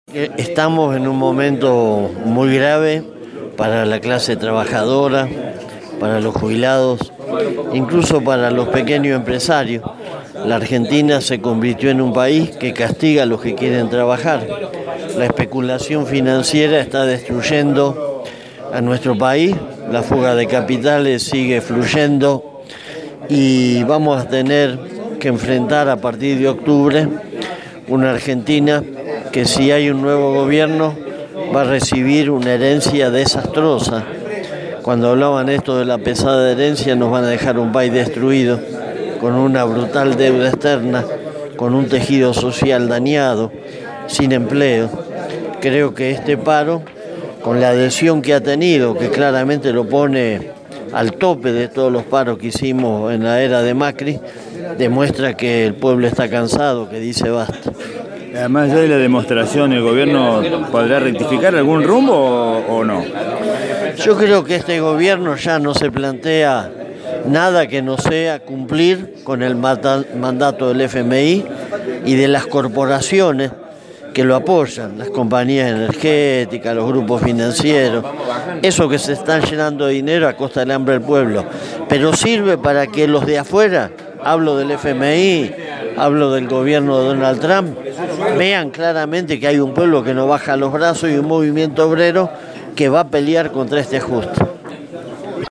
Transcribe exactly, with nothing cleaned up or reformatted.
Estamos en un momento muy grave para la clase trabajadora, para los jubilados, incluso para los pequeños empresarios. La Argentina se convirtió en un país que castiga a los que quieren trabajar. La especulación financiera está destruyendo a nuestro país, la fuga de capitales sigue fluyendo y vamos a tener que enfrentar a partir de octubre una Argentina que, si hay un nuevo gobierno, va a recibir una herencia desastrosa. Cuando hablaban esto de la pesada herencia, nos van a dejar un país destruido, con una brutal deuda externa, con un tejido social dañado, sin empleo. Creo que este paro, con la adhesión que ha tenido, que claramente lo pone al tope de todos los paros que hicimos en la era de Macri, demuestra que el pueblo está cansado, que dice basta. Además de la demostración, ¿el gobierno podrá rectificar algún rumbo o, o no? Yo creo que este gobierno ya no se plantea nada que no sea cumplir con el mandato del F M I y de las corporaciones que lo apoyan, las compañías energéticas, los grupos financieros, eso que se están llenando de dinero a costa del hambre del pueblo, pero sirve para que los de afuera, hablo del F M I, hablo del gobierno de Donald Trump, vean claramente que hay un pueblo que no baja los brazos y un movimiento obrero que va a pelear contra este ajuste.